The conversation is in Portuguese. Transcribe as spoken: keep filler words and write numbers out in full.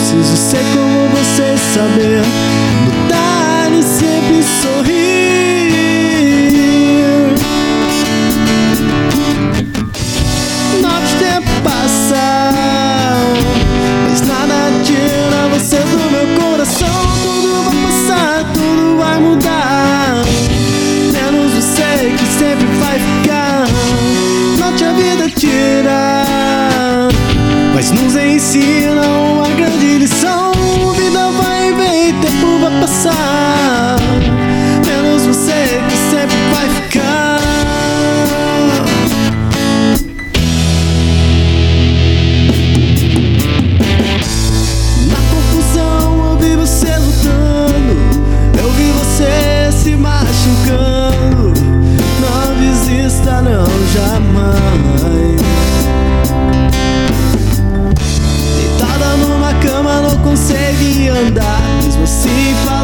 preciso ser como você, saber lutar e sempre sorrir. Nosso tempo passa, mas nada tira você do meu coração. Tudo vai passar, tudo vai mudar, menos você que sempre vai ficar. Note a vida tira, mas nos ensina uma grande lição. Vida vai e vem, tempo vai passar, menos você que sempre vai ficar. Na confusão eu vi você lutando, eu vi você se machucando. Não desista não, jamais. Deitada numa cama não consegue andar, mesmo assim faz